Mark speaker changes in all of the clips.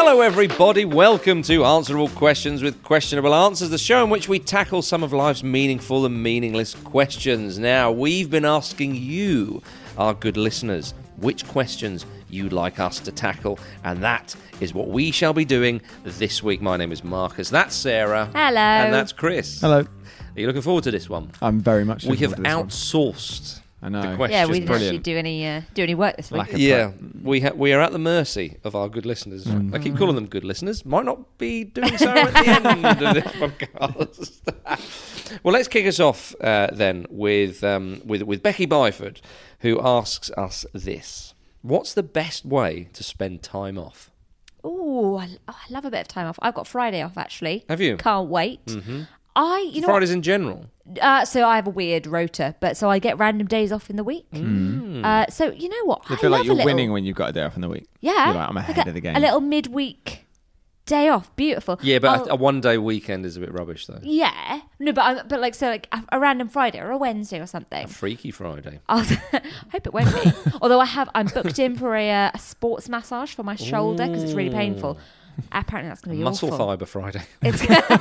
Speaker 1: Hello everybody, welcome to Answerable Questions with Questionable Answers, the show in which we tackle some of life's meaningful and meaningless questions. Now, we've been asking you, our good listeners, which questions you'd like us to tackle, and that is what we shall be doing this week. My name is Marcus, that's Sarah.
Speaker 2: Hello.
Speaker 1: And that's Chris.
Speaker 3: Hello.
Speaker 1: Are you looking forward to this one?
Speaker 3: I'm very much
Speaker 1: We
Speaker 3: looking
Speaker 1: have
Speaker 3: forward to this
Speaker 1: outsourced
Speaker 3: one. I know.
Speaker 1: the questions.
Speaker 2: Yeah, we didn't actually
Speaker 3: brilliant.
Speaker 2: do any work this week.
Speaker 3: Lack of
Speaker 1: Yeah,
Speaker 3: prep.
Speaker 1: we are at the mercy of our good listeners. I keep calling them good listeners. Might not be doing so at the end of this podcast. Well, let's kick us off then with Becky Byford, who asks us this: what's the best way to spend time off?
Speaker 2: Ooh, I love a bit of time off. I've got Friday off actually.
Speaker 1: Have you?
Speaker 2: Can't wait.
Speaker 1: Mm-hmm.
Speaker 2: You know
Speaker 1: Fridays in general.
Speaker 2: so I have a weird rota, but so I get random days off in the week. So you know what?
Speaker 3: You feel
Speaker 2: I
Speaker 3: like
Speaker 2: love
Speaker 3: you're
Speaker 2: a
Speaker 3: winning
Speaker 2: little,
Speaker 3: when you've got a day off in the week.
Speaker 2: Yeah,
Speaker 3: You're like, I'm ahead of the game.
Speaker 2: A little midweek day off, beautiful.
Speaker 1: Yeah, but a one-day weekend is a bit rubbish, though.
Speaker 2: Yeah, no, but a random Friday or a Wednesday or something.
Speaker 1: A Freaky Friday.
Speaker 2: I hope it won't be. Although I'm booked in for a sports massage for my shoulder because it's really painful. Apparently that's going to be
Speaker 1: Muscle
Speaker 2: awful.
Speaker 1: fibre Friday.
Speaker 2: It's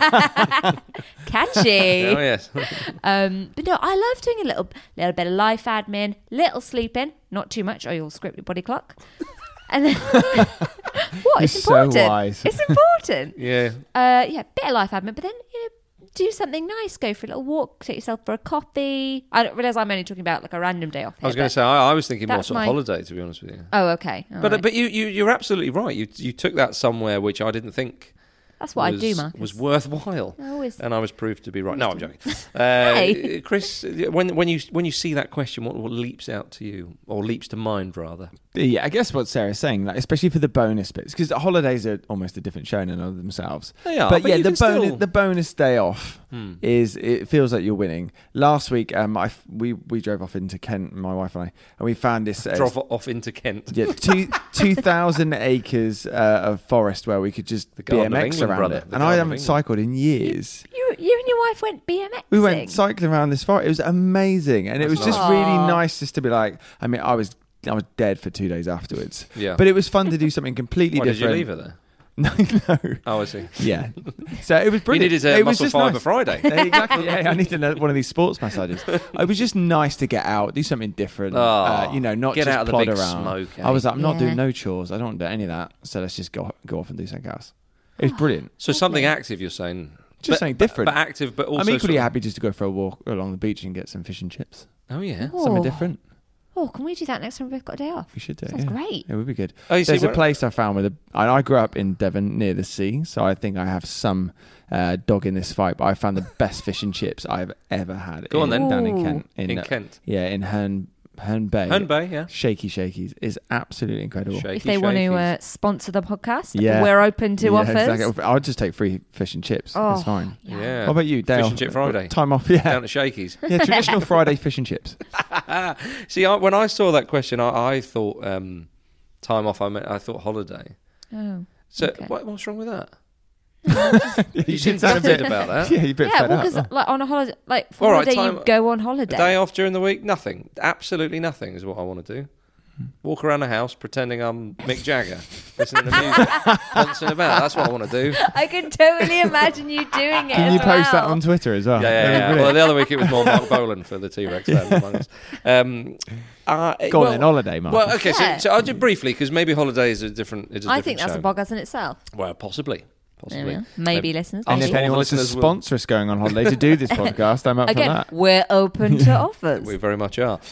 Speaker 2: catchy.
Speaker 1: Oh, yes.
Speaker 2: But no, I love doing a little bit of life admin, little sleeping, not too much, or you'll script your body clock. And then what? It's
Speaker 3: You're
Speaker 2: important.
Speaker 3: so wise.
Speaker 2: It's important.
Speaker 1: Yeah.
Speaker 2: Bit of life admin, but then do something nice. Go for a little walk. Take yourself for a coffee. I don't realise I'm only talking about like a random day off.
Speaker 1: I was going to say, I was thinking more
Speaker 2: that's
Speaker 1: sort of
Speaker 2: my-
Speaker 1: holiday, to be honest with you.
Speaker 2: Oh, okay. All right.
Speaker 1: But you're absolutely right. You took that somewhere which I didn't think
Speaker 2: That's what I do, Marcus.
Speaker 1: was worthwhile,
Speaker 2: I always-
Speaker 1: and I was proved to be right. No, I'm joking.
Speaker 2: Hey.
Speaker 1: Chris, when you see that question, what leaps out to you, or leaps to mind rather?
Speaker 3: Yeah, I guess what Sarah's saying, like, especially for the bonus bits, because holidays are almost a different show in and of themselves.
Speaker 1: They are,
Speaker 3: but
Speaker 1: but
Speaker 3: yeah,
Speaker 1: you
Speaker 3: the
Speaker 1: can still-
Speaker 3: the bonus day off is, it feels like you're winning. Last week, we drove off into Kent, my wife and I, and we found this
Speaker 1: Drove off into Kent.
Speaker 3: yeah, 2,000 acres of forest where we could just
Speaker 1: The Garden of
Speaker 3: BMX
Speaker 1: England,
Speaker 3: around
Speaker 1: brother.
Speaker 3: it.
Speaker 1: The
Speaker 3: And
Speaker 1: Garden
Speaker 3: I
Speaker 1: of
Speaker 3: haven't
Speaker 1: England.
Speaker 3: cycled in years.
Speaker 2: You and your wife went BMXing.
Speaker 3: We went cycling around this forest. It was amazing, and it was just really nice just to be like. I mean, I was dead for 2 days afterwards.
Speaker 1: Yeah.
Speaker 3: But it was fun to do something completely
Speaker 1: Why did you
Speaker 3: different.
Speaker 1: leave her there?
Speaker 3: No.
Speaker 1: Oh, I see.
Speaker 3: Yeah. So it was
Speaker 1: You
Speaker 3: brilliant.
Speaker 1: needed
Speaker 3: it
Speaker 1: a
Speaker 3: was
Speaker 1: muscle
Speaker 3: just
Speaker 1: fibre
Speaker 3: nice.
Speaker 1: Friday.
Speaker 3: Yeah, exactly. Yeah, I needed one of these sports massages. It was just nice to get out, do something different.
Speaker 1: Oh,
Speaker 3: not
Speaker 1: get
Speaker 3: just
Speaker 1: out of the
Speaker 3: plod
Speaker 1: big
Speaker 3: around.
Speaker 1: smoke, eh?
Speaker 3: I was like, I'm not
Speaker 2: Yeah.
Speaker 3: doing no chores. I don't want to do any of that. So let's just go off and do something else. It was brilliant.
Speaker 1: So something active, you're saying?
Speaker 3: Just something different.
Speaker 1: But active, but also
Speaker 3: I'm equally
Speaker 1: sort of-
Speaker 3: happy just to go for a walk along the beach and get some fish and chips.
Speaker 1: Oh yeah.
Speaker 3: Something
Speaker 2: Oh.
Speaker 3: different.
Speaker 2: Oh, can we do that next time we've got a day off?
Speaker 3: We should do it.
Speaker 2: Sounds
Speaker 3: yeah.
Speaker 2: great.
Speaker 3: It would be good.
Speaker 1: Oh, you see,
Speaker 3: There's a
Speaker 1: where-
Speaker 3: place I found with I grew up in Devon near the sea, so I think I have some dog in this fight. But I found the best fish and chips I've ever had.
Speaker 1: Go on then.
Speaker 3: Down in
Speaker 2: Ooh.
Speaker 3: Kent.
Speaker 1: In Kent.
Speaker 3: Yeah, in Herne Bay.
Speaker 1: Herne Bay, yeah.
Speaker 3: Shaky Shakies is absolutely incredible.
Speaker 1: Shaky
Speaker 2: If they want
Speaker 1: shakies.
Speaker 2: to sponsor the podcast,
Speaker 3: Yeah.
Speaker 2: we're open to
Speaker 3: Yeah,
Speaker 2: offers.
Speaker 3: exactly. I'll just take free fish and chips.
Speaker 2: Oh,
Speaker 3: It's fine.
Speaker 1: Yeah.
Speaker 3: What about you? Day
Speaker 1: Fish
Speaker 3: off?
Speaker 1: and chip Friday.
Speaker 3: Time off, yeah.
Speaker 1: Down to Shakey's.
Speaker 3: Yeah, traditional Friday fish and chips.
Speaker 1: See, when I saw that question, I thought time off. I thought holiday.
Speaker 2: Oh.
Speaker 1: So
Speaker 2: Okay.
Speaker 1: what's wrong with that?
Speaker 3: You
Speaker 1: You seem sound a bit about that.
Speaker 3: Yeah, you're a bit
Speaker 2: Yeah,
Speaker 3: fed
Speaker 2: well,
Speaker 3: up.
Speaker 2: because like on a holiday, like for
Speaker 1: All right,
Speaker 2: holiday,
Speaker 1: time-
Speaker 2: you go on
Speaker 1: A
Speaker 2: holiday.
Speaker 1: day off during the week? Nothing. Absolutely nothing is what I want to do. Walk around the house pretending I'm Mick Jagger, listening to music, dancing about. That's what I want to do.
Speaker 2: I can totally imagine you doing it.
Speaker 3: Can
Speaker 2: as
Speaker 3: you post that
Speaker 2: well.
Speaker 3: on Twitter as well?
Speaker 1: Yeah.
Speaker 3: Brilliant.
Speaker 1: Well, the other week it was more Mark Bolan for the T-Rex fans among us.
Speaker 3: Go on then, holiday, Mark.
Speaker 1: Well, okay,
Speaker 2: Yeah.
Speaker 1: so I'll do briefly because maybe holiday is a different.
Speaker 2: I think that's
Speaker 1: show.
Speaker 2: a podcast in itself.
Speaker 1: Well, possibly.
Speaker 2: Yeah, maybe listeners.
Speaker 3: And
Speaker 1: I'm
Speaker 3: if
Speaker 1: sure
Speaker 3: anyone
Speaker 1: the
Speaker 3: wants to
Speaker 1: listeners will-
Speaker 3: sponsor us going on holiday to do this podcast, I'm up for
Speaker 2: Again,
Speaker 3: that.
Speaker 2: we're open to offers.
Speaker 1: We very much are.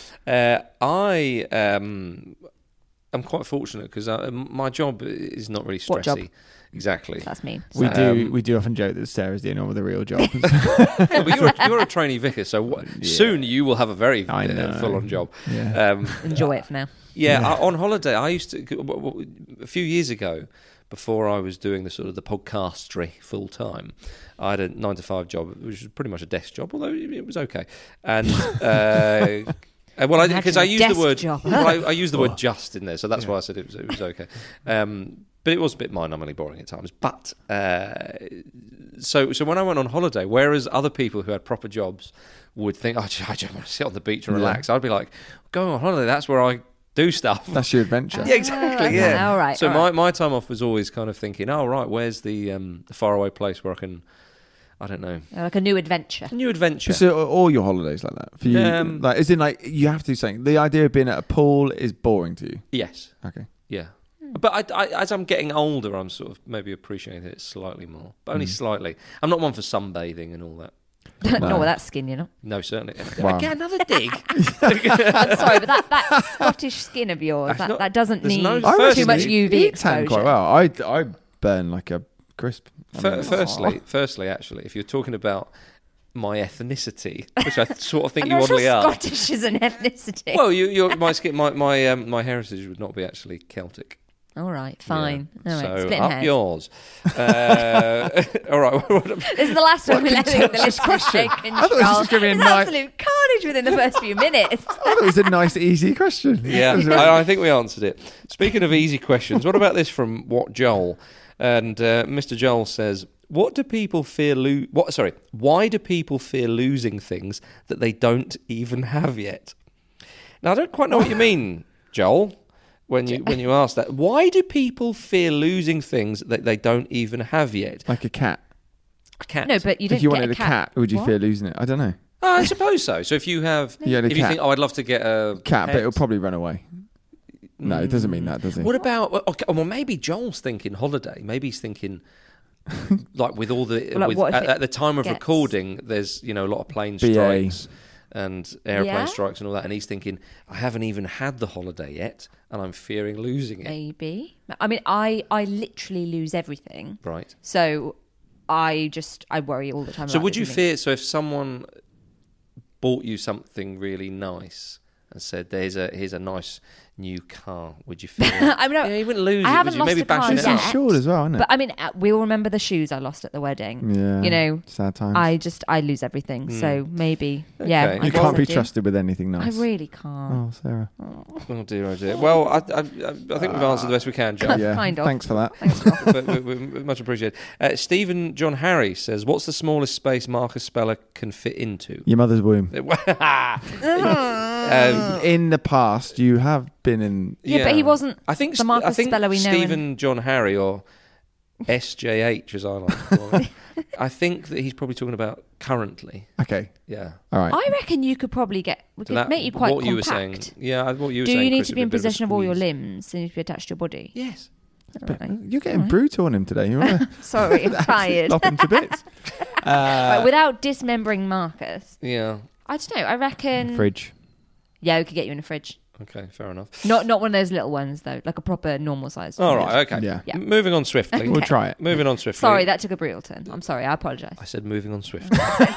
Speaker 1: I'm quite fortunate because my job is not really stressy.
Speaker 2: What job?
Speaker 1: Exactly.
Speaker 2: That's me.
Speaker 3: We
Speaker 1: Um,
Speaker 3: do often joke that Sarah's the only one with a real job.
Speaker 1: Yeah, but you're a trainee vicar, so soon you will have a very
Speaker 3: I know.
Speaker 1: full-on job.
Speaker 3: Yeah.
Speaker 2: Enjoy it for now.
Speaker 1: On holiday, I used to a few years ago, before I was doing the sort of the podcastry full time. I had a 9-to-5 job, which was pretty much a desk job, although it was okay. And well, I because I used the word I used the word just in there, so that's why I said it was okay. But it was a bit mind-numbingly boring at times. But so when I went on holiday, whereas other people who had proper jobs would think, I just want to sit on the beach and relax, I'd be like, going on holiday, that's where I do stuff.
Speaker 3: That's your adventure.
Speaker 1: Yeah, exactly.
Speaker 2: okay.
Speaker 1: Yeah.
Speaker 2: All right,
Speaker 1: So
Speaker 2: all right.
Speaker 1: my time off was always kind of thinking, oh right, where's the faraway place where I can, I don't know,
Speaker 2: Like a new adventure.
Speaker 1: new adventure.
Speaker 3: So are all your holidays like that for you? Like, is in like you have to do something. The idea of being at a pool is boring to you.
Speaker 1: Yes.
Speaker 3: Okay.
Speaker 1: Yeah. But I, as I'm getting older, I'm sort of maybe appreciating it slightly more, but only slightly. I'm not one for sunbathing and all that.
Speaker 2: Not with that skin, you know.
Speaker 1: No, certainly.
Speaker 3: Wow.
Speaker 1: Again, another dig.
Speaker 2: I'm sorry, but that Scottish skin of yours,
Speaker 1: That's not-
Speaker 2: that doesn't
Speaker 1: there's
Speaker 2: need
Speaker 1: no-
Speaker 3: I
Speaker 2: too
Speaker 3: reckon
Speaker 2: much
Speaker 3: you-
Speaker 2: UV
Speaker 3: you
Speaker 2: exposure.
Speaker 3: tan quite well. I burn like a crisp.
Speaker 1: Firstly, actually, if you're talking about my ethnicity, which I sort of think
Speaker 2: I'm
Speaker 1: you
Speaker 2: not sure
Speaker 1: oddly are.
Speaker 2: Scottish is an ethnicity.
Speaker 1: Well, my skin, my heritage would not be actually Celtic.
Speaker 2: All right, fine.
Speaker 1: Yeah.
Speaker 2: All right,
Speaker 1: So
Speaker 2: splitting
Speaker 1: up
Speaker 2: hairs.
Speaker 1: yours. All right.
Speaker 2: This is the last time we're letting the listeners take control.
Speaker 3: I thought this was gonna be a
Speaker 2: It's
Speaker 3: nice-
Speaker 2: absolute carnage within the first few minutes.
Speaker 3: I thought it was a nice, easy question.
Speaker 1: Yeah, I think we answered it. Speaking of easy questions, what about this from What Joel? And Mr. Joel says, "What do people fear? Why do people fear losing things that they don't even have yet?" Now, I don't quite know what you mean, Joel. When you ask that, why do people fear losing things that they don't even have yet?
Speaker 3: Like a cat.
Speaker 1: A cat.
Speaker 2: No, but you don't
Speaker 3: If you
Speaker 2: get
Speaker 3: wanted
Speaker 2: a cat.
Speaker 3: would you
Speaker 2: What?
Speaker 3: fear losing it? I don't know.
Speaker 1: Oh, I suppose so. So if you have,
Speaker 3: You had a
Speaker 1: if you
Speaker 3: cat.
Speaker 1: think, oh, I'd love to get a
Speaker 3: Cat, but
Speaker 1: pet.
Speaker 3: it'll probably run away. No, it doesn't mean that, does it?
Speaker 1: What about? Well, maybe Joel's thinking holiday. Maybe he's thinking, like with all the
Speaker 2: Well, like, what if
Speaker 1: at the time of
Speaker 2: gets-
Speaker 1: recording, there's a lot of plane
Speaker 3: BA.
Speaker 1: strikes and airplane
Speaker 2: Yeah?
Speaker 1: strikes and all that, and he's thinking, I haven't even had the holiday yet, and I'm fearing losing it.
Speaker 2: Maybe. I mean, I literally lose everything.
Speaker 1: Right.
Speaker 2: So I worry all the time.
Speaker 1: So
Speaker 2: about
Speaker 1: would you
Speaker 2: losing
Speaker 1: fear? So if someone bought you something really nice and said, here's a nice new car, would you fear?
Speaker 2: things. I mean,
Speaker 1: Yeah, you wouldn't lose
Speaker 2: I
Speaker 1: it.
Speaker 2: haven't
Speaker 1: Would you?
Speaker 2: lost
Speaker 1: Maybe
Speaker 2: a car
Speaker 1: bashing
Speaker 3: It's
Speaker 1: it
Speaker 2: yet.
Speaker 1: up.
Speaker 3: insured as well, isn't it?
Speaker 2: But I mean, we all remember the shoes I lost at the wedding.
Speaker 3: Yeah.
Speaker 2: You know,
Speaker 3: sad times.
Speaker 2: I lose everything. So maybe,
Speaker 1: Okay.
Speaker 2: yeah.
Speaker 1: You
Speaker 2: I
Speaker 3: you
Speaker 2: guess
Speaker 3: can't
Speaker 2: I
Speaker 3: be
Speaker 2: do.
Speaker 3: trusted with anything
Speaker 2: I
Speaker 3: nice.
Speaker 2: really can't.
Speaker 3: Oh, Sarah.
Speaker 1: Oh dear, oh dear. Well, I think we've answered the best we can, Joe.
Speaker 3: Yeah.
Speaker 2: Kind of.
Speaker 3: Thanks for that.
Speaker 1: but we much appreciated. Stephen John Harry says, "What's the smallest space Marcus Speller can fit into?"
Speaker 3: Your mother's womb. In the past, you have been in.
Speaker 2: Yeah, but he wasn't
Speaker 1: I think
Speaker 2: the Marcus
Speaker 1: I think
Speaker 2: Speller we know.
Speaker 1: Stephen John Harry, or SJH as I like to call him. I think that he's probably talking about currently.
Speaker 3: Okay.
Speaker 1: Yeah.
Speaker 3: All right.
Speaker 2: I reckon you could probably we
Speaker 1: So
Speaker 2: could
Speaker 1: that-
Speaker 2: make you quite
Speaker 1: what
Speaker 2: compact.
Speaker 1: you were saying. Yeah, what you were
Speaker 2: Do
Speaker 1: saying.
Speaker 2: you need
Speaker 1: Chris,
Speaker 2: to
Speaker 1: would
Speaker 2: be in
Speaker 1: a bit of a
Speaker 2: possession of all your
Speaker 1: squeeze.
Speaker 2: limbs? You need to be attached to your body.
Speaker 1: Yes.
Speaker 2: Right.
Speaker 3: You're getting
Speaker 2: Alright.
Speaker 3: brutal on him today. You want to
Speaker 2: Sorry, I'm tired.
Speaker 3: lop him to bits.
Speaker 2: Right, without dismembering Marcus,
Speaker 1: Yeah.
Speaker 2: I don't know. I reckon.
Speaker 3: Fridge.
Speaker 2: Yeah, we could get you in a fridge.
Speaker 1: Okay. Fair enough.
Speaker 2: Not one of those little ones though, like a proper normal size.
Speaker 1: All right. Okay.
Speaker 3: Yeah.
Speaker 2: Yeah.
Speaker 1: Moving on swiftly.
Speaker 3: We'll try it.
Speaker 1: Moving on swiftly.
Speaker 2: Sorry, that took a brutal turn. I'm sorry. I apologise.
Speaker 1: I said moving on swiftly.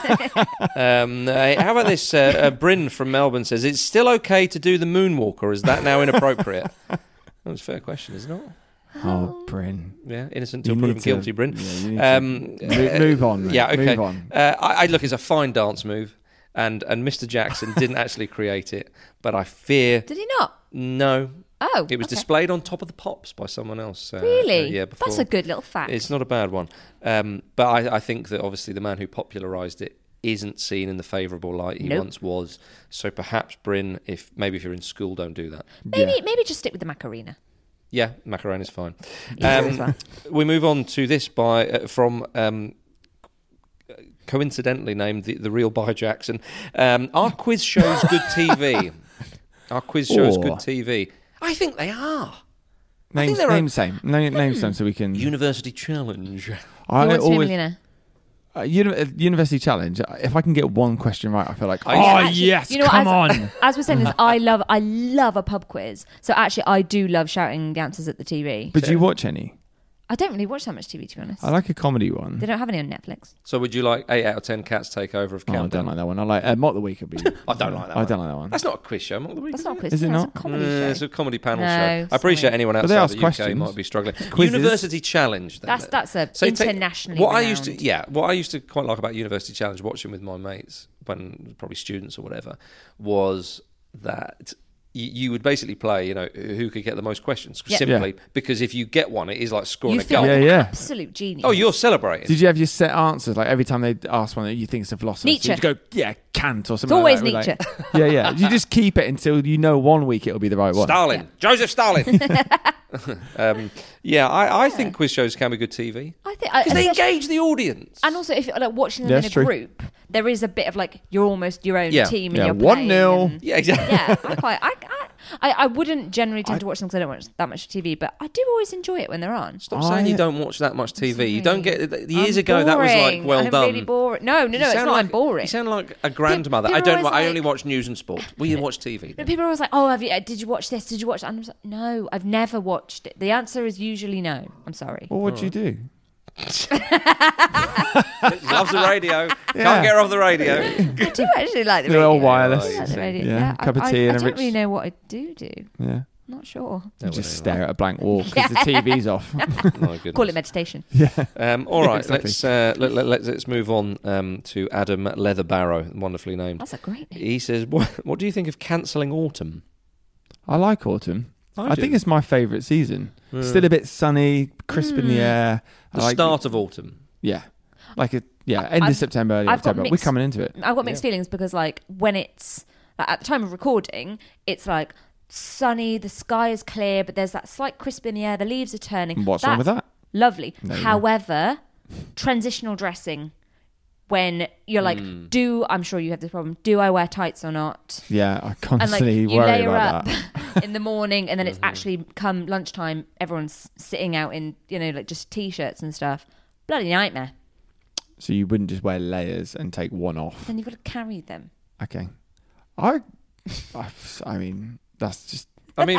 Speaker 1: How about this? Bryn from Melbourne says, "It's still okay to do the moonwalk, or is that now inappropriate?" That's a fair question, isn't it?
Speaker 3: Oh, Bryn.
Speaker 1: Yeah, innocent
Speaker 3: You
Speaker 1: till
Speaker 3: need
Speaker 1: proven
Speaker 3: to-
Speaker 1: guilty, Bryn.
Speaker 3: Yeah, you need to move on. Mate.
Speaker 1: Yeah, okay.
Speaker 3: Move on.
Speaker 1: I look, it's a fine dance move, and Mr. Jackson didn't actually create it, but I fear
Speaker 2: Did he not?
Speaker 1: no.
Speaker 2: Oh,
Speaker 1: It was
Speaker 2: okay.
Speaker 1: displayed on top of the pops by someone else.
Speaker 2: Really?
Speaker 1: Yeah, before.
Speaker 2: That's a good little fact.
Speaker 1: It's not a bad one. But I think that obviously the man who popularised it isn't seen in the favourable light he
Speaker 2: Nope.
Speaker 1: once was. So perhaps, Bryn, if you're in school, don't do that.
Speaker 2: Maybe just stick with the Macarena.
Speaker 1: Yeah, Macarona's fine.
Speaker 2: Easier as well.
Speaker 1: We move on to this from coincidentally named the real by Jackson. Our quiz shows good TV. Our quiz shows good TV. I think they are.
Speaker 3: Name
Speaker 1: they're a-
Speaker 3: same. Name same so we can.
Speaker 1: University Challenge.
Speaker 2: Who
Speaker 3: I
Speaker 2: wants to be a
Speaker 3: always
Speaker 2: millionaire?
Speaker 3: University Challenge. If I can get one question right, I feel like
Speaker 2: Actually,
Speaker 3: yes,
Speaker 2: you know what,
Speaker 3: come
Speaker 2: as,
Speaker 3: on.
Speaker 2: As we're saying this, I love a pub quiz. So actually, I do love shouting the answers at the TV.
Speaker 3: But do you watch any?
Speaker 2: I don't really watch that much TV, to be honest.
Speaker 3: I like a comedy one.
Speaker 2: They don't have any on Netflix.
Speaker 1: So would you like 8 out of 10 Cats Take Over of
Speaker 3: Oh, I
Speaker 1: Countdown?
Speaker 3: don't like that one. I like Mock the Week would be.
Speaker 1: I don't like that
Speaker 3: I
Speaker 1: one.
Speaker 3: don't like that one.
Speaker 1: That's not a quiz show, Mock the Week.
Speaker 2: That's not a quiz.
Speaker 3: Is it
Speaker 2: no,
Speaker 3: not?
Speaker 2: It's a comedy
Speaker 1: It's
Speaker 2: show.
Speaker 1: a comedy panel
Speaker 2: No,
Speaker 1: show. I appreciate
Speaker 2: sorry.
Speaker 1: anyone
Speaker 3: But they
Speaker 1: outside
Speaker 3: ask
Speaker 1: the UK
Speaker 3: questions.
Speaker 1: might be struggling.
Speaker 3: Quizzes.
Speaker 1: University Challenge. Then.
Speaker 2: That's a
Speaker 1: So take-
Speaker 2: internationally
Speaker 1: what
Speaker 2: renowned.
Speaker 1: I used to quite like about University Challenge, watching with my mates when probably students or whatever, was that you would basically play, who could get the most questions.
Speaker 2: Yeah.
Speaker 1: Simply because if you get one, it is like scoring
Speaker 2: You
Speaker 1: a
Speaker 2: feel
Speaker 1: goal.
Speaker 2: like an
Speaker 3: Yeah.
Speaker 2: absolute genius.
Speaker 1: Oh, you're celebrating.
Speaker 3: Did you have your set answers? Like every time they ask one that you think is a philosopher,
Speaker 2: Nietzsche.
Speaker 3: so you go, yeah, Kant or
Speaker 2: It's
Speaker 3: something.
Speaker 2: always
Speaker 3: like that.
Speaker 2: Nietzsche.
Speaker 3: Yeah. You just keep it until you know 1 week it'll be the right one.
Speaker 1: Stalin.
Speaker 2: Yeah.
Speaker 1: Joseph Stalin. I think quiz shows can be good TV.
Speaker 2: I think
Speaker 1: Because they
Speaker 2: especially-
Speaker 1: engage the audience.
Speaker 2: And also, if you're like watching them
Speaker 3: Yeah,
Speaker 2: in a
Speaker 3: it's true.
Speaker 2: group, there is a bit of like you're almost your own
Speaker 1: Yeah.
Speaker 2: team and
Speaker 3: Yeah,
Speaker 2: you're
Speaker 3: 1-0.
Speaker 2: playing.
Speaker 1: Yeah, exactly.
Speaker 2: Yeah, I wouldn't generally tend to watch them because I don't watch that much TV, but I do always enjoy it when they're on.
Speaker 1: Stop saying you don't watch that much TV. You don't
Speaker 2: Sorry.
Speaker 1: get... Years
Speaker 2: I'm
Speaker 1: ago, that was like,
Speaker 2: boring.
Speaker 1: well
Speaker 2: I'm
Speaker 1: done.
Speaker 2: really boring. No,
Speaker 1: You
Speaker 2: it's
Speaker 1: sound
Speaker 2: not.
Speaker 1: like,
Speaker 2: I'm boring.
Speaker 1: You sound like a grandmother.
Speaker 2: People are always
Speaker 1: I only
Speaker 2: like-
Speaker 1: watch news and sport. Well, you watch TV.
Speaker 2: But people are always like, "Oh, did you watch this? Did you watch that?" And I was like, "No, I've never watched it." The answer is usually no. I'm sorry.
Speaker 3: Well, what do you do?
Speaker 1: Loves the radio.
Speaker 3: Yeah.
Speaker 1: Can't get her off the radio.
Speaker 2: I do actually like the
Speaker 3: Little
Speaker 2: radio.
Speaker 3: wireless.
Speaker 2: I like the radio.
Speaker 3: Yeah, cup of tea
Speaker 2: I
Speaker 3: and a
Speaker 2: don't
Speaker 3: rich-
Speaker 2: really know what I do.
Speaker 3: Yeah.
Speaker 2: Not sure.
Speaker 1: No,
Speaker 3: Just
Speaker 1: whatever.
Speaker 3: stare at a blank wall because the TV's off.
Speaker 1: My goodness.
Speaker 2: Call it meditation.
Speaker 1: All right,
Speaker 3: exactly.
Speaker 1: let's move on to Adam Leatherbarrow, wonderfully named.
Speaker 2: That's a great name.
Speaker 1: He says, "What do you think of cancelling autumn?"
Speaker 3: I like autumn.
Speaker 1: I
Speaker 3: I
Speaker 1: do.
Speaker 3: think it's my favourite season. Still a bit sunny, crisp in the air.
Speaker 1: The
Speaker 3: I like-
Speaker 1: start of autumn.
Speaker 3: Yeah. End
Speaker 2: I've-
Speaker 3: of September, early
Speaker 2: I've got
Speaker 3: October. We're
Speaker 2: mixed-
Speaker 3: coming into it.
Speaker 2: I've got mixed feelings because, like, when it's like, at the time of recording, it's like sunny, the sky is clear, but there's that slight crisp in the air. The leaves are turning.
Speaker 3: What's wrong with
Speaker 2: That's
Speaker 3: that?
Speaker 2: Lovely.
Speaker 3: No, no.
Speaker 2: However, transitional dressing. When you're like, I'm sure you have this problem. Do I wear tights or not?
Speaker 3: Yeah, I
Speaker 2: And like
Speaker 3: constantly
Speaker 2: you
Speaker 3: worry
Speaker 2: layer
Speaker 3: about
Speaker 2: up
Speaker 3: that.
Speaker 2: in the morning, and then it's actually come lunchtime. Everyone's sitting out in like just t-shirts and stuff. Bloody nightmare.
Speaker 3: So you wouldn't just wear layers and take one off.
Speaker 2: Then you've got to carry them.
Speaker 3: Okay. I mean, that's just...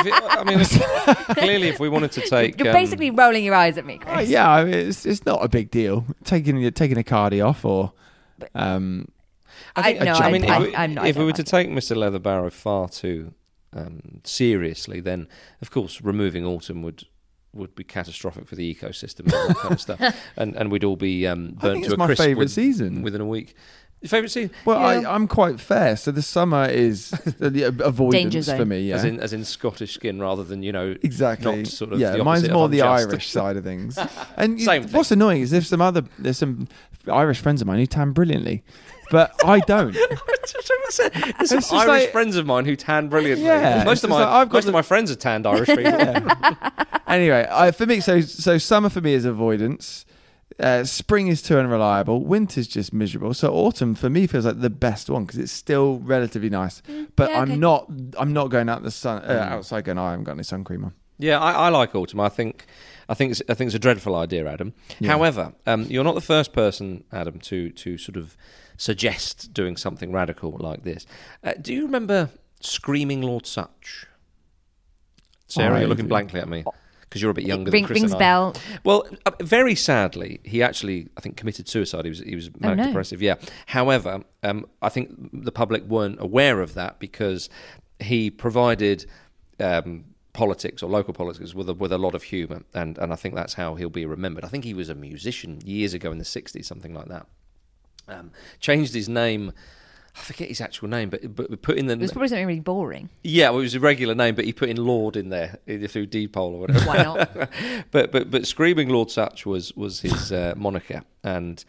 Speaker 1: Clearly, if we wanted to take,
Speaker 2: You're basically rolling your eyes at me, Chris.
Speaker 3: yeah, I mean, it's not a big deal. Taking a cardi off or...
Speaker 2: I'm not.
Speaker 1: if we were to take Mr. Leatherbarrow far too seriously, then of course removing autumn would be catastrophic for the ecosystem and all that kind of stuff, and we'd all be burnt
Speaker 3: think
Speaker 1: to
Speaker 3: it's
Speaker 1: a
Speaker 3: my
Speaker 1: crisp
Speaker 3: favourite season.
Speaker 1: within a week. Your favourite season?
Speaker 3: Well,
Speaker 2: Yeah.
Speaker 3: I'm quite fair. So the summer is the
Speaker 2: Danger
Speaker 3: avoidance
Speaker 2: zone.
Speaker 3: for me. Yeah,
Speaker 1: As in Scottish skin rather than
Speaker 3: exactly.
Speaker 1: not sort of
Speaker 3: yeah,
Speaker 1: the
Speaker 3: mine's
Speaker 1: opposite
Speaker 3: more
Speaker 1: of
Speaker 3: the
Speaker 1: unjust.
Speaker 3: Irish side of things. And
Speaker 1: Same thing.
Speaker 3: what's annoying is there's some Irish friends of mine who tan brilliantly, but I don't.
Speaker 1: There's some
Speaker 3: It's just
Speaker 1: Irish
Speaker 3: like-
Speaker 1: friends of mine who tan brilliantly.
Speaker 3: Yeah,
Speaker 1: most
Speaker 3: it's
Speaker 1: of
Speaker 3: just
Speaker 1: my
Speaker 3: like I've got
Speaker 1: most of my friends are tanned Irish people.
Speaker 3: Anyway, for me, so summer for me is avoidance. Spring is too unreliable. Winter's just miserable. So autumn for me feels like the best one because it's still relatively nice. But
Speaker 2: yeah, okay.
Speaker 3: I'm not going out the sun outside going, I haven't got any sun cream on.
Speaker 1: Yeah, I like autumn. I think it's a dreadful idea, Adam.
Speaker 3: Yeah.
Speaker 1: However, you're not the first person, Adam, to sort of suggest doing something radical like this. Do you remember Screaming Lord Sutch? Sarah,
Speaker 3: I
Speaker 1: you're looking
Speaker 3: do.
Speaker 1: blankly at me because you're a bit younger than Chris
Speaker 2: Rings
Speaker 1: and I.
Speaker 2: bell.
Speaker 1: Well, very sadly, he actually, I think, committed suicide. He was manic
Speaker 2: no.
Speaker 1: depressive. Yeah. However, I think the public weren't aware of that because he provided politics or local politics with a lot of humour, and I think that's how he'll be remembered. I think he was a musician years ago in the 60s, something like that. Changed his name. I forget his actual name, but put in the...
Speaker 2: It was probably something really boring.
Speaker 1: Yeah, well, it was a regular name, but he put in Lord in there either through Dpol or whatever.
Speaker 2: Why not?
Speaker 1: but Screaming Lord Sutch was his moniker, and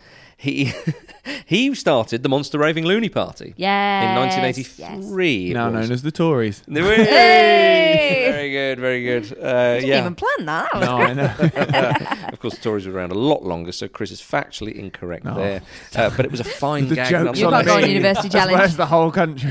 Speaker 1: he started the Monster Raving Loony Party
Speaker 2: Yes,
Speaker 1: in 1983.
Speaker 3: Now known as the Tories.
Speaker 2: Hey!
Speaker 1: Very good, very good.
Speaker 2: Didn't
Speaker 1: Yeah,
Speaker 2: even plan that.
Speaker 3: No, I know.
Speaker 1: of course, the Tories were around a lot longer, so Chris is factually incorrect
Speaker 3: Oh.
Speaker 1: there. But it was a fine
Speaker 3: The
Speaker 1: gag.
Speaker 3: joke's
Speaker 2: You
Speaker 3: on
Speaker 2: can't go on
Speaker 3: me.
Speaker 2: University
Speaker 3: As
Speaker 2: Challenge.
Speaker 3: well as the whole country.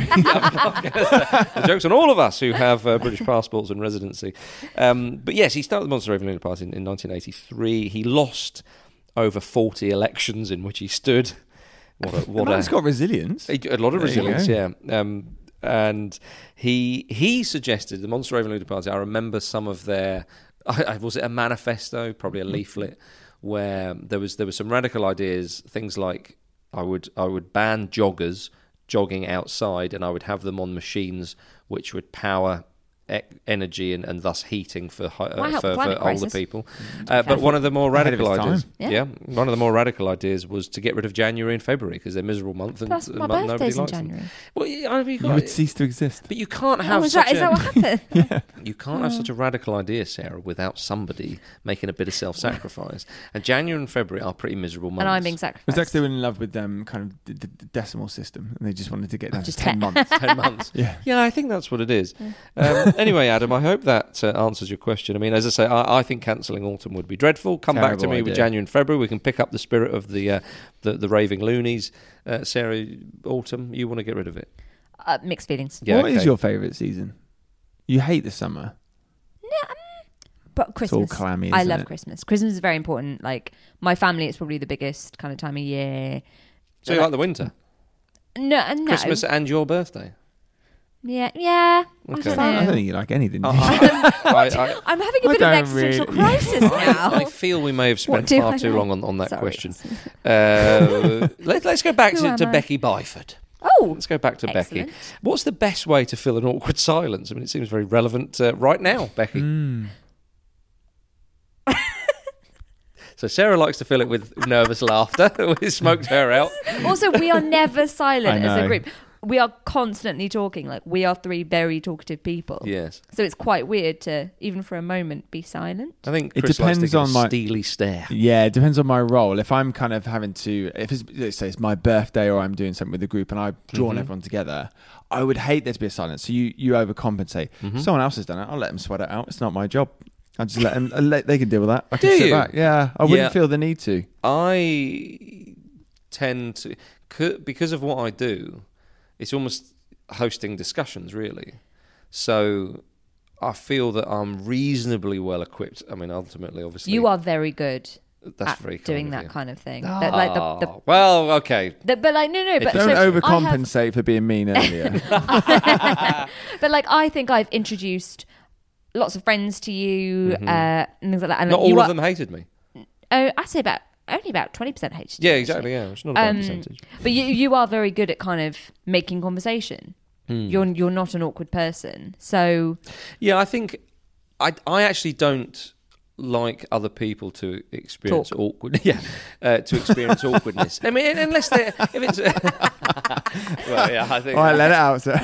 Speaker 1: The joke's on all of us who have British passports and residency. But yes, he started the Monster Raving Loony Party in 1983. He lost over 40 elections in which he stood. What
Speaker 3: Man's got resilience.
Speaker 1: a lot of
Speaker 3: There you
Speaker 1: resilience,
Speaker 3: go.
Speaker 1: yeah. And he suggested the Monster Raving Loony Party. I remember some of their was it a manifesto, probably a leaflet, where there was some radical ideas, things like I would ban joggers jogging outside, and I would have them on machines which would power energy and thus heating for
Speaker 2: Might help
Speaker 1: for
Speaker 2: climate
Speaker 1: older
Speaker 2: crisis.
Speaker 1: people. But one of the more
Speaker 3: Ahead of
Speaker 1: radical
Speaker 3: its
Speaker 1: ideas,
Speaker 3: time.
Speaker 2: Yeah.
Speaker 1: one of the more radical ideas was to get rid of January and February because they're miserable months and
Speaker 2: Plus, my
Speaker 1: nobody
Speaker 2: birthday's in
Speaker 1: likes them.
Speaker 2: January.
Speaker 1: Well, I mean,
Speaker 3: You would cease to exist.
Speaker 1: but you can't have
Speaker 2: Is
Speaker 1: such
Speaker 2: that what happened?
Speaker 1: you can't have such a radical idea, Sarah, without somebody making a bit of self-sacrifice. And January and February are pretty miserable months.
Speaker 2: And I'm being
Speaker 3: It was
Speaker 2: sacrificed.
Speaker 3: actually in love with kind of the decimal system, and they just wanted to get down to
Speaker 2: Just
Speaker 3: 10
Speaker 2: 10.
Speaker 3: months.
Speaker 1: 10 months.
Speaker 3: Yeah.
Speaker 1: I think that's what it is. Anyway, Adam, I hope that answers your question. I mean, as I say, I think cancelling autumn would be dreadful. Come back to
Speaker 3: Terrible
Speaker 1: me with
Speaker 3: idea.
Speaker 1: January and February. We can pick up the spirit of the raving loonies. Sarah, autumn, you want to get rid of it?
Speaker 2: Mixed feelings.
Speaker 1: Yeah,
Speaker 3: What is
Speaker 1: okay.
Speaker 3: your favourite season? You hate the summer.
Speaker 2: But Christmas.
Speaker 3: It's all clammy,
Speaker 2: I
Speaker 3: isn't
Speaker 2: love
Speaker 3: it?
Speaker 2: Christmas. Christmas is very important. Like, my family, it's probably the biggest kind of time of year.
Speaker 1: So you like the winter?
Speaker 2: No.
Speaker 1: Christmas and your birthday?
Speaker 2: Yeah. I
Speaker 1: Okay.
Speaker 2: don't
Speaker 3: I don't
Speaker 2: know.
Speaker 3: think you like anything.
Speaker 1: I,
Speaker 2: I'm having a
Speaker 3: I
Speaker 2: bit of
Speaker 3: don't
Speaker 2: an existential
Speaker 3: really-
Speaker 2: crisis now.
Speaker 1: I feel we may have
Speaker 2: What
Speaker 1: spent
Speaker 2: do
Speaker 1: far
Speaker 2: I
Speaker 1: too
Speaker 2: like?
Speaker 1: long on that
Speaker 2: Sorry.
Speaker 1: question. Let's go back
Speaker 2: Who
Speaker 1: to
Speaker 2: am I?
Speaker 1: Becky Byford.
Speaker 2: Oh,
Speaker 1: Let's go back to Becky.
Speaker 2: excellent.
Speaker 1: What's the best way to fill an awkward silence? I mean, it seems very relevant right now, Becky. So Sarah likes to fill it with nervous laughter. We smoked her out.
Speaker 2: Also, we are never silent
Speaker 3: I
Speaker 2: as a
Speaker 3: know.
Speaker 2: group. We are constantly talking. Like, we are three very talkative people.
Speaker 1: Yes.
Speaker 2: So it's quite weird to, even for a moment, be silent.
Speaker 1: I think
Speaker 3: It
Speaker 1: Chris likes to
Speaker 3: depends
Speaker 1: give
Speaker 3: on
Speaker 1: a
Speaker 3: my-
Speaker 1: steely stare.
Speaker 3: Yeah, it depends on my role. If I'm kind of having to, if it's, let's say it's my birthday or I'm doing something with the group and I've drawn everyone together, I would hate there to be a silence. So you overcompensate. Someone else has done it. I'll let them sweat it out. It's not my job. I'll just let them. They can deal with that. I can
Speaker 1: Do
Speaker 3: sit
Speaker 1: you?
Speaker 3: back. Yeah, I wouldn't
Speaker 1: Yeah.
Speaker 3: feel the need to.
Speaker 1: I tend to, because of what I do, it's almost hosting discussions, really. So I feel that I'm reasonably well equipped. I mean, ultimately, obviously,
Speaker 2: You are very good
Speaker 1: That's
Speaker 2: at
Speaker 1: very kind
Speaker 2: doing
Speaker 1: of
Speaker 2: that
Speaker 1: you.
Speaker 2: kind of thing. That, like the
Speaker 1: Well, okay.
Speaker 2: but like no. But
Speaker 3: Don't
Speaker 2: so I have-
Speaker 3: overcompensate for being mean earlier.
Speaker 2: But like, I think I've introduced lots of friends to you and things like that. And
Speaker 1: Not
Speaker 2: you
Speaker 1: all
Speaker 2: are-
Speaker 1: of them hated me.
Speaker 2: Oh, I'd say only about 20% hated.
Speaker 1: Yeah,
Speaker 2: you,
Speaker 1: exactly.
Speaker 2: actually.
Speaker 1: Yeah, it's not a bad percentage.
Speaker 2: But you are very good at kind of making conversation. You're not an awkward person, so
Speaker 1: Yeah, I think I actually don't like other people to experience
Speaker 2: Talk.
Speaker 1: awkward. Yeah, to experience awkwardness. I mean, unless they're if it's. Well, yeah, I think.
Speaker 3: All right, let it out, sir.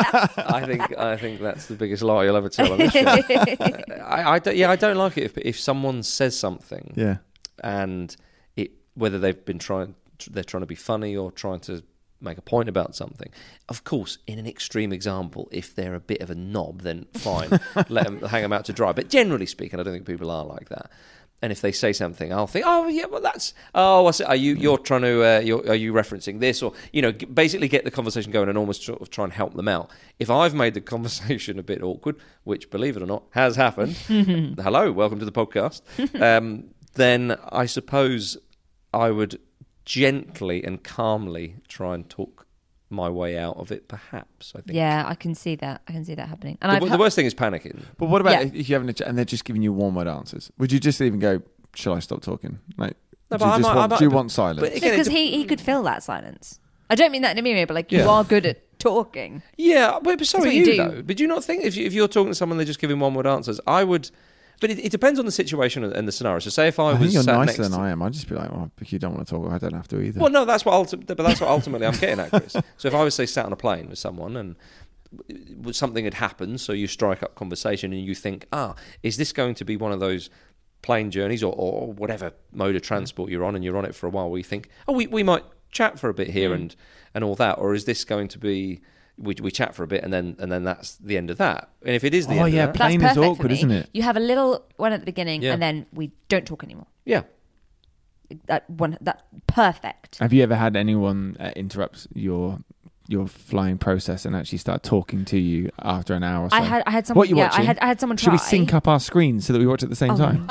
Speaker 1: I think that's the biggest lie you'll ever tell on this show. I don't like it if someone says something
Speaker 3: Yeah.
Speaker 1: and whether they're trying to be funny or trying to make a point about something. Of course, in an extreme example, if they're a bit of a knob, then fine, hang them out to dry. But generally speaking, I don't think people are like that. And if they say something, I'll think, oh yeah, well that's, oh, I see. You're trying to, are you referencing this, or basically get the conversation going and almost sort of try and help them out. If I've made the conversation a bit awkward, which believe it or not has happened, hello, welcome to the podcast. Then I suppose I would gently and calmly try and talk my way out of it, perhaps. I think.
Speaker 2: yeah, I can see that. happening. And
Speaker 1: The worst thing is panicking.
Speaker 3: But what about
Speaker 2: Yeah.
Speaker 3: if you're having a chat and they're just giving you one-word answers? Would you just even go, shall I stop talking? Like,
Speaker 1: No,
Speaker 3: do
Speaker 1: but
Speaker 3: you want silence?
Speaker 1: but again,
Speaker 2: because he could fill that silence. I don't mean that in a mean way, but like, you
Speaker 1: Yeah.
Speaker 2: are good at talking.
Speaker 1: Yeah, but so
Speaker 2: That's
Speaker 1: are
Speaker 2: what you
Speaker 1: you,
Speaker 2: do.
Speaker 1: though. But do you not think if you're talking to someone, they're just giving one-word answers? I would, but it depends on the situation and the scenario. So say if I
Speaker 3: I
Speaker 1: was
Speaker 3: think you're
Speaker 1: sat
Speaker 3: nicer
Speaker 1: next
Speaker 3: than
Speaker 1: to,
Speaker 3: I am. I'd just be like, oh, if you don't want to talk, I don't have to either.
Speaker 1: well, no, that's what ultimately I'm getting at, Chris. So if I was say sat on a plane with someone and something had happened, so you strike up conversation and you think, is this going to be one of those plane journeys or whatever mode of transport you're on, and you're on it for a while, where you think, we might chat for a bit here and all that, or is this going to be we chat for a bit and then that's the end of that? And if it is the end
Speaker 3: yeah,
Speaker 1: of that,
Speaker 3: plane
Speaker 2: That's
Speaker 3: is
Speaker 2: perfect
Speaker 3: awkward,
Speaker 2: for me.
Speaker 3: isn't it?
Speaker 2: You have a little one at the beginning,
Speaker 1: Yeah.
Speaker 2: and then we don't talk anymore.
Speaker 1: yeah.
Speaker 2: That perfect.
Speaker 3: Have you ever had anyone interrupt your flying process and actually start talking to you after an hour or so?
Speaker 2: I had someone.
Speaker 3: What you
Speaker 2: yeah,
Speaker 3: watching?
Speaker 2: I had someone
Speaker 3: Should
Speaker 2: try.
Speaker 3: we sync up our screens so that we watch at the same
Speaker 2: Oh,
Speaker 3: time?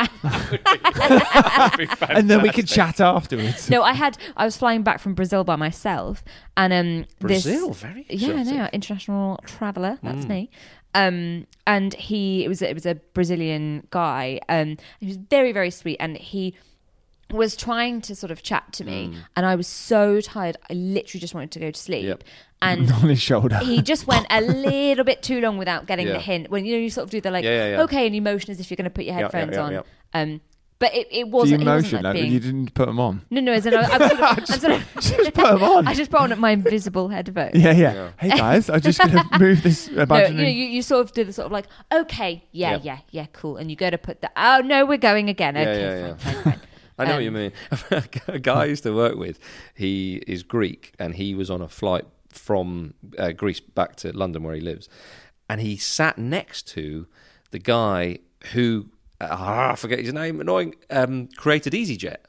Speaker 3: And then we could chat afterwards.
Speaker 2: No, I was flying back from Brazil by myself, and
Speaker 1: Brazil, very
Speaker 2: yeah, I
Speaker 1: exotic.
Speaker 2: know, international traveller. That's me. And it was a Brazilian guy. He was very, very sweet, and he was trying to sort of chat to me, and I was so tired. I literally just wanted to go to sleep.
Speaker 1: Yep.
Speaker 2: And
Speaker 3: on his shoulder.
Speaker 2: he just went a little bit too long without getting
Speaker 1: Yeah.
Speaker 2: the hint. When you sort of do the
Speaker 1: Yeah.
Speaker 2: okay, and you motion as if you're going to put your
Speaker 1: Yeah,
Speaker 2: headphones
Speaker 1: yeah.
Speaker 2: on. But it
Speaker 3: Do you
Speaker 2: wasn't. He wasn't
Speaker 3: motion
Speaker 2: like
Speaker 3: like
Speaker 2: being.
Speaker 3: you didn't put them on?
Speaker 2: No, as in I'm sort of
Speaker 3: Just put them on.
Speaker 2: I just put on my invisible headphones.
Speaker 3: Yeah. Hey guys, I'm just gonna move this.
Speaker 2: No,
Speaker 3: Imaginary...
Speaker 2: you sort of do the sort of like, okay, yeah, cool, and you go to put the. Oh no, we're going again.
Speaker 1: Yeah,
Speaker 2: Okay,
Speaker 1: yeah,
Speaker 2: fine.
Speaker 1: I know what you mean. A guy I used to work with, he is Greek, and he was on a flight from Greece back to London where he lives, and he sat next to the guy who I forget his name, annoying, created EasyJet.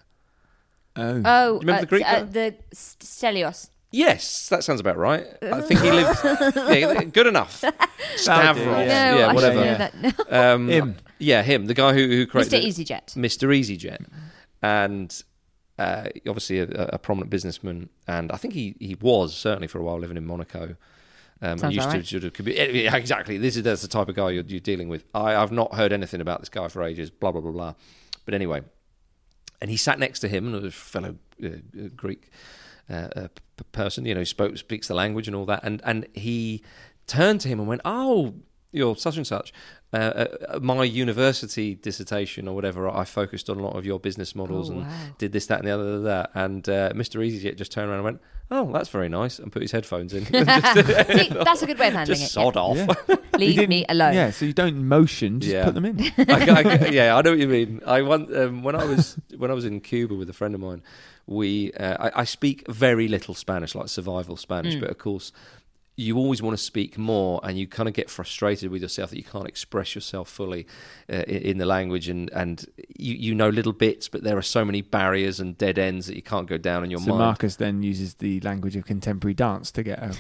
Speaker 3: Oh.
Speaker 2: Oh,
Speaker 1: Do you remember the Greek guy?
Speaker 2: the Stelios.
Speaker 1: Yes, that sounds about right. I think he lived. Yeah, good enough. Stavros,
Speaker 3: Yeah.
Speaker 2: No, I
Speaker 1: whatever.
Speaker 2: should know that. No.
Speaker 3: Him.
Speaker 1: Yeah, him, the guy who created
Speaker 2: Mr. EasyJet.
Speaker 1: Mr. EasyJet, and obviously a prominent businessman, and I think he was certainly for a while living in Monaco. And
Speaker 2: Sounds
Speaker 1: used
Speaker 2: about
Speaker 1: to
Speaker 2: right.
Speaker 1: sort of yeah, exactly. That's the type of guy you're dealing with. I've not heard anything about this guy for ages. Blah blah blah blah. But anyway, and he sat next to him, and a fellow Greek person, speaks the language and all that, and he turned to him and went, "Oh, you're such and such. My university dissertation or whatever, I focused on a lot of your business models and did this, that, and the other, that." And Mr. EasyJet just turned around and went, "Oh, that's very nice," and put his headphones in.
Speaker 2: See, that's a good way of handling
Speaker 1: Just
Speaker 2: it.
Speaker 1: sod off.
Speaker 3: Yeah.
Speaker 2: Leave me alone.
Speaker 3: Yeah, so you don't motion, just
Speaker 1: Yeah.
Speaker 3: put them in.
Speaker 1: I know what you mean. I want when I was in Cuba with a friend of mine, I speak very little Spanish, like survival Spanish, but of course you always want to speak more, and you kind of get frustrated with yourself that you can't express yourself fully in the language, and you know little bits, but there are so many barriers and dead ends that you can't go down in your
Speaker 3: So
Speaker 1: mind.
Speaker 3: Marcus then uses the language of contemporary dance to get a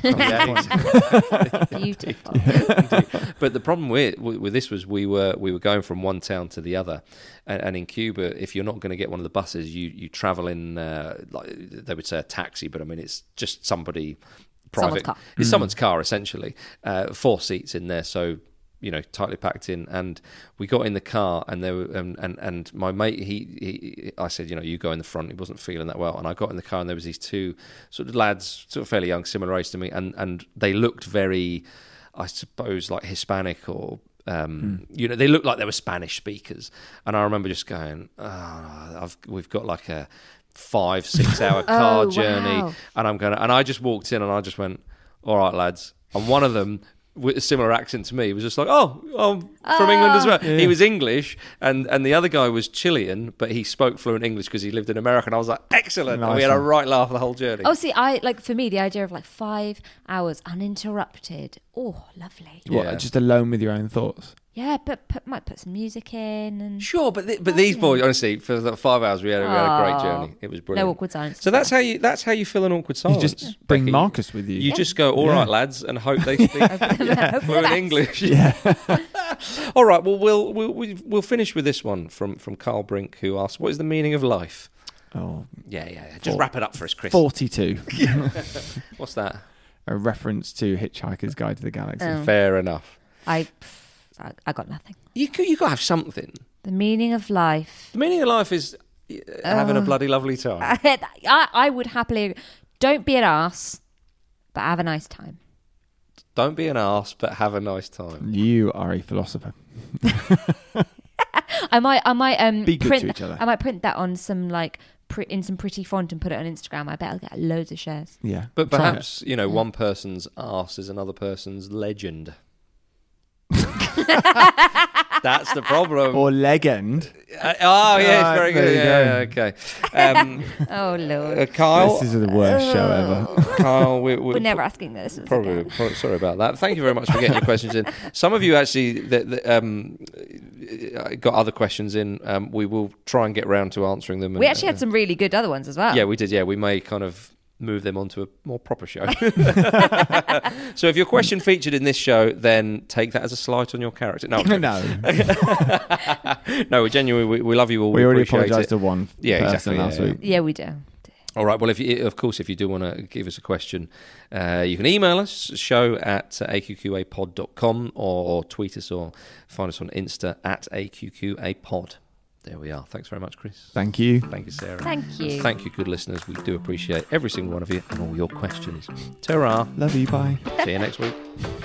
Speaker 2: Beautiful.
Speaker 1: But the problem with this was we were going from one town to the other, and in Cuba, if you're not going to get one of the buses, you travel in like they would say a taxi, but I mean it's just somebody private.
Speaker 2: Someone's car.
Speaker 1: It's someone's car essentially. 4 seats in there, so tightly packed in. And we got in the car, and there were, and my mate, I said, you go in the front. He wasn't feeling that well, and I got in the car, and there was these 2 sort of lads, sort of fairly young, similar age to me, and they looked very, I suppose, like Hispanic or. They looked like they were Spanish speakers, and I remember just going, we've got like a 5-6 hour car journey,
Speaker 2: wow.
Speaker 1: and I just walked in and I just went, "All right, lads," and one of them with a similar accent to me was just like, "Oh, I'm from England as well."
Speaker 3: Yeah.
Speaker 1: He was English, and the other guy was Chilean, but he spoke fluent English because he lived in America, and I was like, "Excellent!" And we had a right laugh the whole journey.
Speaker 2: Oh, see, for me, the idea of 5 hours uninterrupted. Oh, lovely.
Speaker 3: What,
Speaker 1: Yeah.
Speaker 3: just alone with your own thoughts?
Speaker 2: Yeah, but might put some music in and
Speaker 1: Sure, but these boys, honestly, for the 5 hours we had a great
Speaker 2: Oh.
Speaker 1: journey. It was brilliant.
Speaker 2: no awkward silence.
Speaker 1: So that's how you fill an awkward
Speaker 3: You
Speaker 1: silence.
Speaker 3: just bring
Speaker 1: Becky.
Speaker 3: Marcus with you.
Speaker 1: You just go, "All right, lads," and hope they speak fluent English.
Speaker 3: Yeah.
Speaker 1: All right. Well, we'll finish with this one from Carl Brink, who asks, "What is the meaning of life?"
Speaker 3: Oh,
Speaker 1: Yeah. Just wrap it up for us, Chris.
Speaker 3: 42.
Speaker 1: What's that?
Speaker 3: A reference to Hitchhiker's Guide to the Galaxy.
Speaker 2: Oh.
Speaker 1: Fair enough.
Speaker 2: I got nothing.
Speaker 1: You got to have something.
Speaker 2: The meaning of life.
Speaker 1: The meaning of life is having a bloody lovely time.
Speaker 2: I would happily. Don't be an arse, but have a nice time.
Speaker 1: Don't be an arse, but have a nice time.
Speaker 3: You are a philosopher.
Speaker 2: I might
Speaker 3: Be good
Speaker 2: print
Speaker 3: to each other.
Speaker 2: I might print that on some in some pretty font and put it on Instagram. I bet I'll get loads of shares.
Speaker 3: Yeah.
Speaker 1: But
Speaker 3: Try
Speaker 1: perhaps, one person's arse is another person's legend. That's the problem.
Speaker 3: Or legend.
Speaker 1: Yes, very good.
Speaker 3: there you
Speaker 1: Yeah, okay.
Speaker 2: Oh Lord,
Speaker 1: Kyle,
Speaker 3: This is the worst show ever.
Speaker 1: Kyle,
Speaker 2: we're never asking this.
Speaker 1: probably sorry about that. Thank you very much for getting your questions in. Some of you actually got other questions in. We will try and get round to answering them.
Speaker 2: We actually had some really good other ones as well.
Speaker 1: Yeah, we did. Yeah, we may kind of move them onto a more proper show. So if your question featured in this show, then take that as a slight on your character. No,
Speaker 3: No.
Speaker 1: no, we genuinely we love you all.
Speaker 3: We already
Speaker 1: appreciate
Speaker 3: apologised
Speaker 1: it.
Speaker 3: to one
Speaker 1: Yeah,
Speaker 3: person
Speaker 1: exactly,
Speaker 3: last
Speaker 1: yeah,
Speaker 3: week.
Speaker 2: Yeah, we do.
Speaker 1: All right. Well, if you do want to give us a question, you can email us, show@aqqapod.com, or tweet us or find us on Insta @aqqapod. There we are. Thanks very much, Chris.
Speaker 3: Thank you.
Speaker 1: Thank you, Sarah.
Speaker 2: Thank you.
Speaker 1: And thank you, good listeners. We do appreciate every single one of you and all your questions. Ta-ra.
Speaker 3: Love you. Bye.
Speaker 1: See you next week.